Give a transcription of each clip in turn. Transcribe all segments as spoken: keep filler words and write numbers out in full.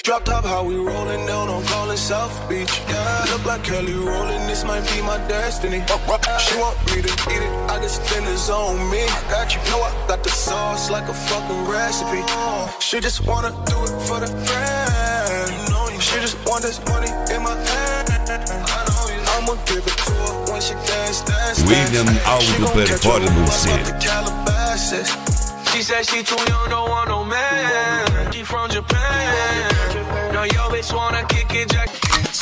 Drop top, how we rollin' down on Golden South Beach. Yeah, look like Kelly rolling, this might be my destiny. She want me to eat it, I got spinners on me. I got you, know I got the sauce like a fucking recipe. She just wanna do it for the brand. She just want this money in my hand. I'ma give it to her when she dance, dance, dance. William Audio Performance. She said she too young, don't want no man. She from Japan. Now yo bitch wanna kick it, Jack.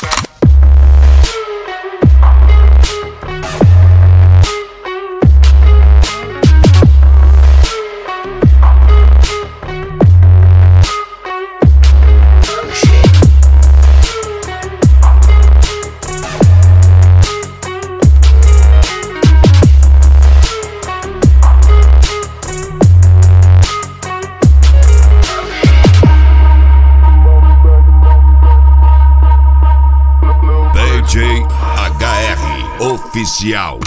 D J H R Oficial.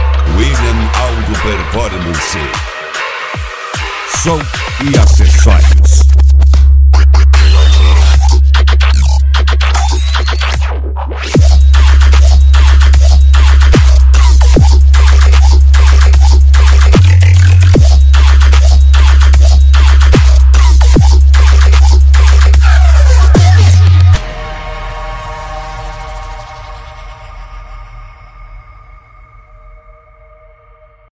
Som e acessórios.